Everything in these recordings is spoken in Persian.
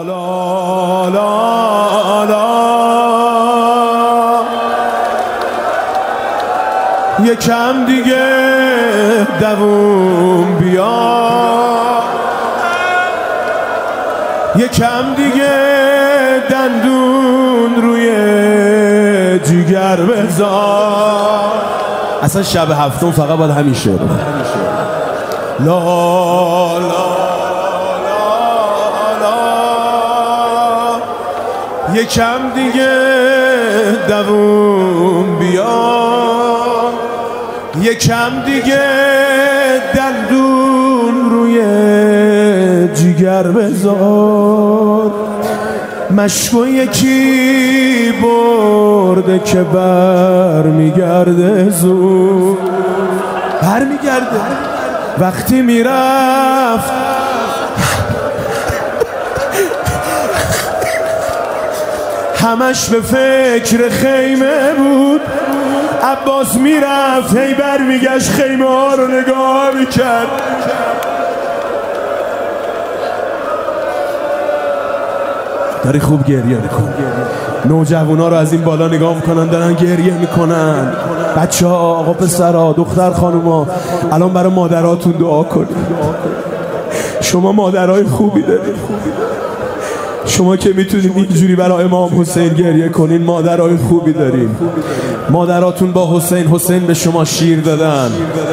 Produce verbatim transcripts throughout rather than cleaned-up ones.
لا لا لا یکم دیگه دووم بیا، یکم دیگه دندون روی جیگر بذار. اصلا شب هفتم فقط باید همین شعر لا لا لا لا یکم دیگه دووم بیا، یکم دیگه دندون روی جیگر بذار. مشکو یکی برده که بر میگرده زود، بر میگرده وقتی میرفت همش به فکر خیمه بود. عباس میرفت هی بر میگشت خیمه ها رو نگاه میکرد. داری خوب گریه میکن. نوجوان ها رو از این بالا نگاه میکنن دارن گریه میکنن. بچه ها، آقا پسرها، دختر خانوما، الان برای مادراتون دعا کنید. شما مادرای خوبی دارید. شما که میتونید اینجوری برای امام حسین گریه کنین، مادرای خوبی دارین. مادراتون با حسین حسین به شما شیر دادن.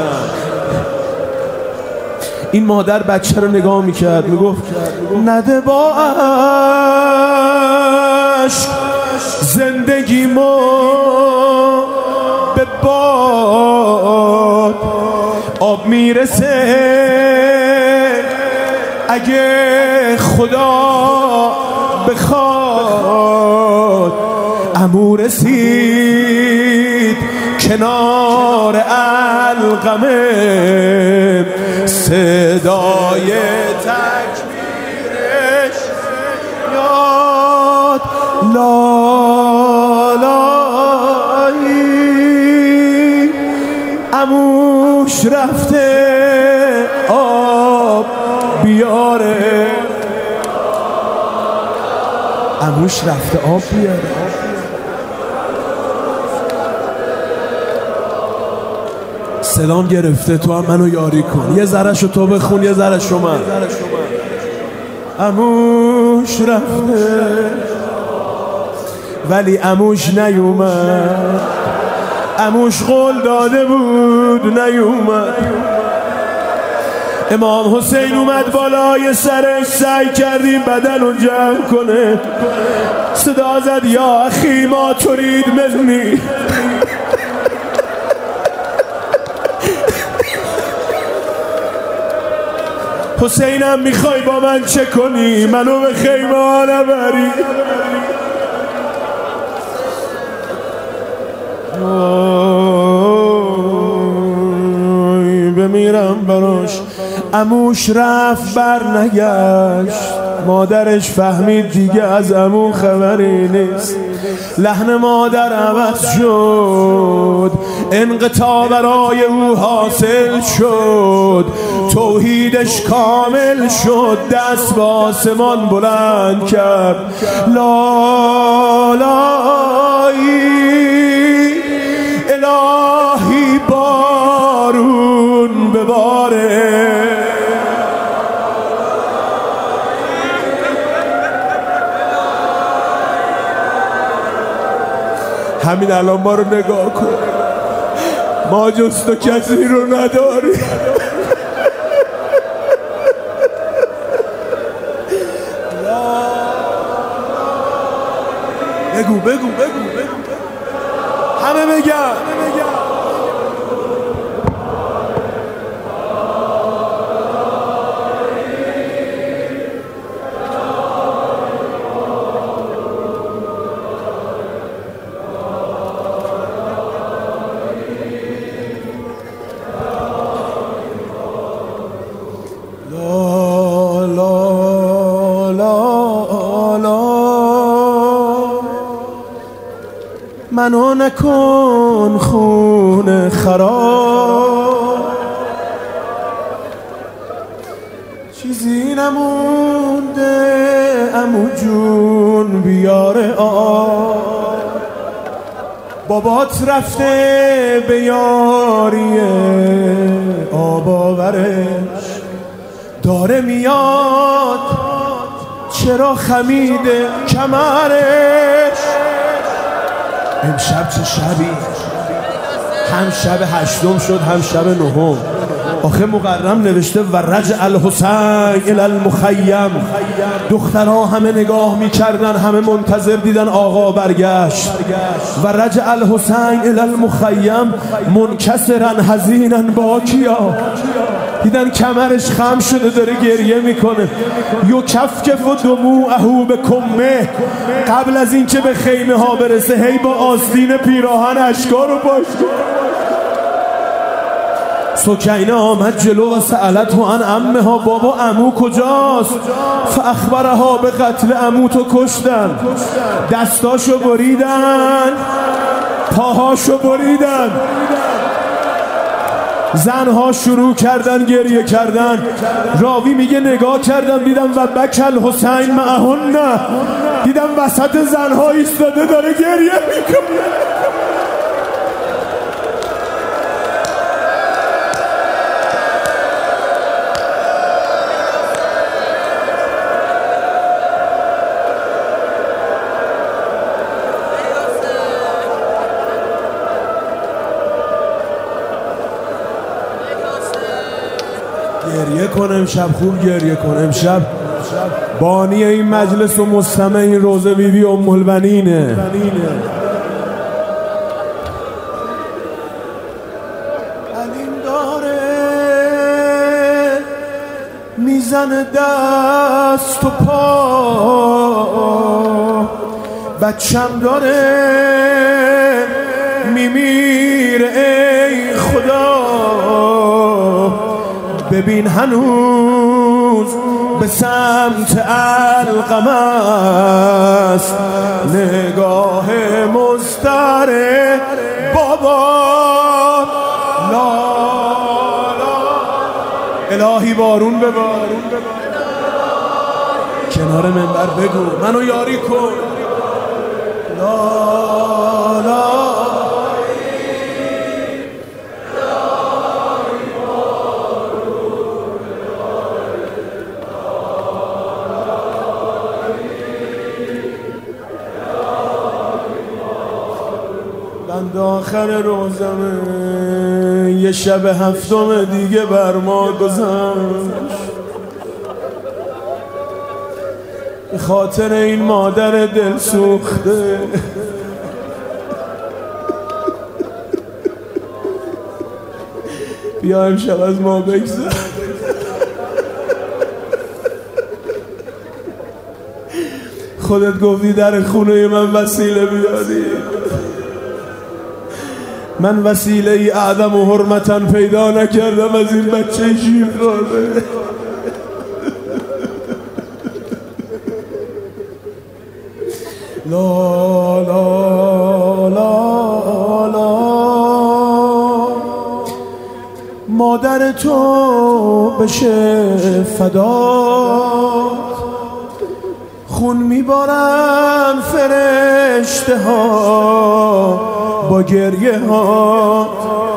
این مادر بچه رو نگاه میکرد میگفت نده با عشق زندگیمو به باد، آب میرسه اگه خدا بخواد. عمو رسید کنار القمه، صدای تکبیرش یاد لالایی. عموش رفته آب بیاره، عموش رفته آب بیاره. سلام گرفته تو هم منو یاری کن. یه ذره‌شو تو بخون یه ذره‌شو من. عموش رفته ولی عموش نیومد. عموش قول داده بود نیومد. امام حسین اومد بالای سرش، سعی کردیم بدن رو جمع کنه. صدا زد یا اخی ما ترید منی. حسینم میخوای با من چه کنی؟ منو به خیمه ها نبری. بمیرم براش. عموش رفت بر نگشت. مادرش فهمید دیگه از عمو خبری نیست. لحن مادر عوض شد، انقطاع برای او حاصل شد. توحیدش کامل شد، دست به آسمان بلند کرد. لالایی الهی بارون بباره. همین الان ما رو نگاه کن، ما جز تو کسی رو نداری. بگو بگو بگو بگو همه بگن. منو نکن خون خراب، چیزی نمونده عمو جون بیاره آب، بابات رفته به یاری آب آورش، داره میاد چرا خمیده کمرش. امشب چه شبی، هم شب هشتم شد هم شب نهم. آخه مقرم نوشته و رجع الحسین الی المخیم. دخترها همه نگاه میکردن، همه منتظر دیدن آقا برگشت. و رجع الحسین الی المخیم منکسرا حزینا باکیا. دیدن کمرش خم شده داره گریه میکنه. یو کفکف و دموعه به کمه. قبل از اینکه به خیمه ها برسه هی با آستین پیراهن اشکا رو پاش. سکینه آمد جلو و سألت عن عمها، بابا عمو کجاست؟ فاخبرها به قتل عمو تو کشتن، دستاشو بریدن، پاهاشو بریدن. زنها شروع کردن گریه کردن. راوی میگه نگاه کردم دیدم و بکل حسین معهن، دیدم وسط زنها ایستاده داره گریه میکنه. گریه کن امشب، خوب گریه کن امشب. بانی این مجلس و مستمع این روزه بیبی ام البنینه. علیم داره میزنه دست و پا، بچم داره میمیره ای خدا. ببین هنوز به سمت القم است نگاه مضطرب بابا. لا لا الهی بارون ببار، کنار منبر بگو منو یاری کن. لا لا بند آخر روزمه، یه شب هفتم دیگه بر ما گذشت. به خاطر این مادر دل سوخته بیا امشب از ما بگذر. خودت گفتی در خونه من وسیله بیاری، من وسیله ای اعظم و حرمتا پیدا نکردم از این بچه شیر خورده. لا لا لا لا مادر تو بشه فدا، خون میبارن فرشته ها با گریه ها.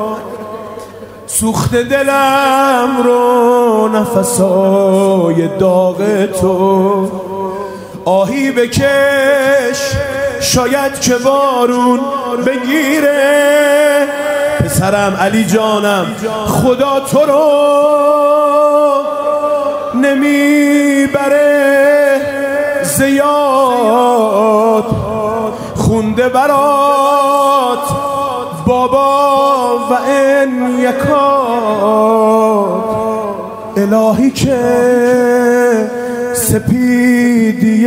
سوخت دلم رو نفسای داغ تو، آهی بکش شاید که بارون بگیره. پسرم علی جانم خدا تو رو نمیبره زیاد، خونده برات بابا و این یکات. الهی که سپیدی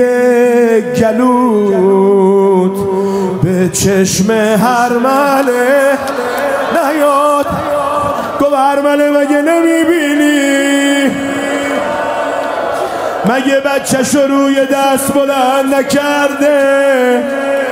گلوت به چشم هرمله نیاد. گفت هرمله مگه نمیبینی؟ مگه بچه‌شو روی دست بلند نکرده؟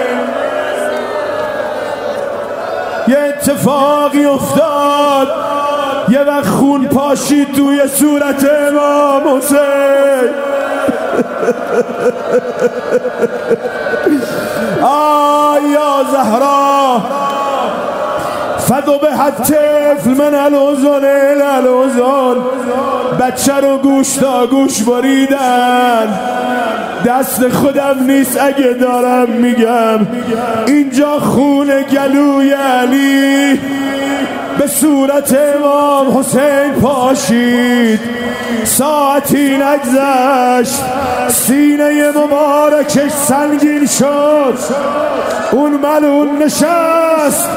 یه اتفاقی افتاد، یه وقت خون پاشید توی صورت امام حسین. آیا زهرا فدو به حد طفل من الوزن الوزن، بچه رو گوش تا گوش بریدن، دست خودم نیست اگه دارم میگم، اینجا خون گلوی علی به صورت امام حسین پاشید، ساعتی نگذشت سینه مبارکش سنگین شد، اون ملعون نشست،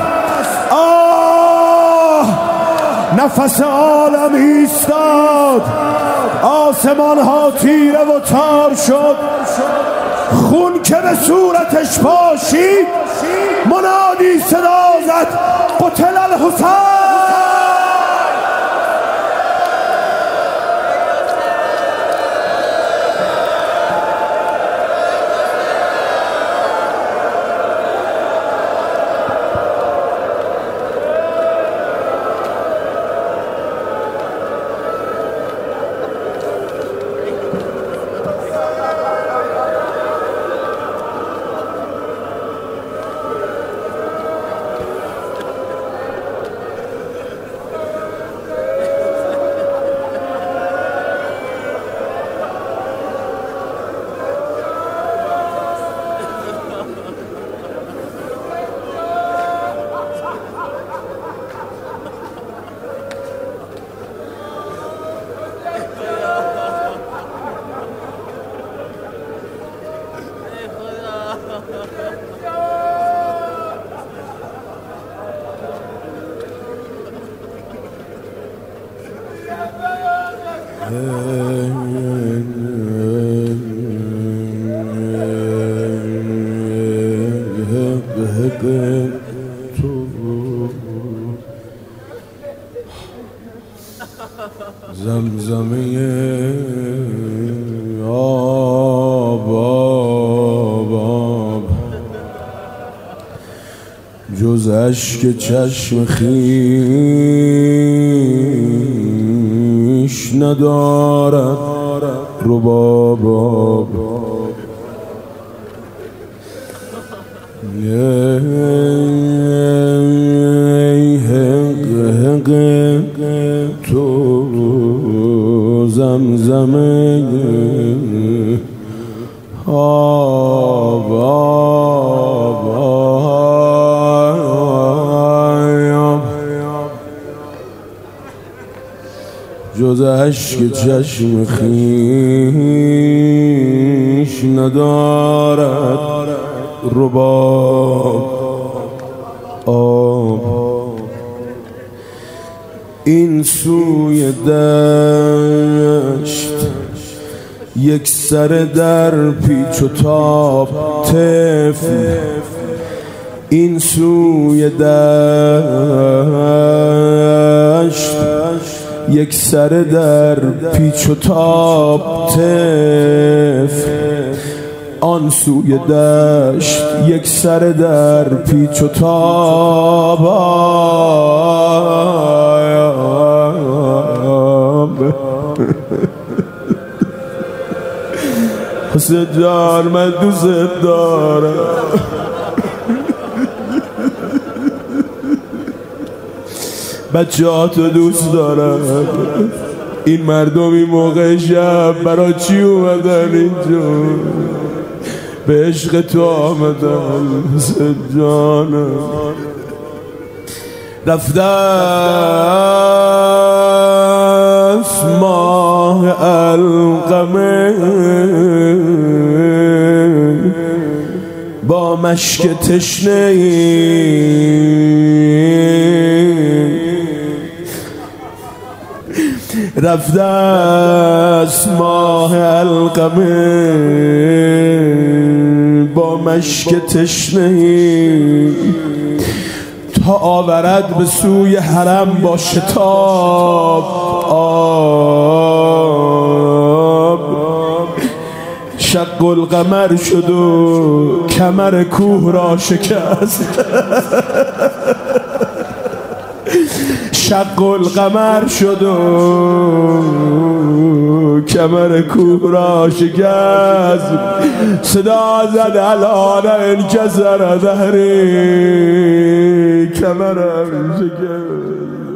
آه نفس عالم ایستاد، آسمان ها تیره و تار شد، خون که به صورتش پاشید، منادی صدا زد قتل الحسین. زمزمه آب آب آب جز اشک چشم خویش ندارد رباب آب تو زمزمه آب آب آب جز اشک چشم خویش ندارد رباب آب این سوی دشت یک سر در پیچ و تاب طفل، این سوی دشت یک سر در پیچ و تاب طفل، آن سوی دشت یک سر در پیچ و تاب حسین جان من دوست دارم، بچه ها تو دوست دارم، این مردم این موقع شب برای چی اومدن اینجا؟ به عشق تو آمدن حسین جانم. رفته است ماه القمه با مشک تشنه رفته است ماه القمه با مشک تشنه تا آورد به سوی حرم با شتاب آب. شق القمر شد و کمر کوه را شکست، شق القمر شد و کمر کوه را شکست. صدا زد الان انکسر ظهری، کمرم شکست.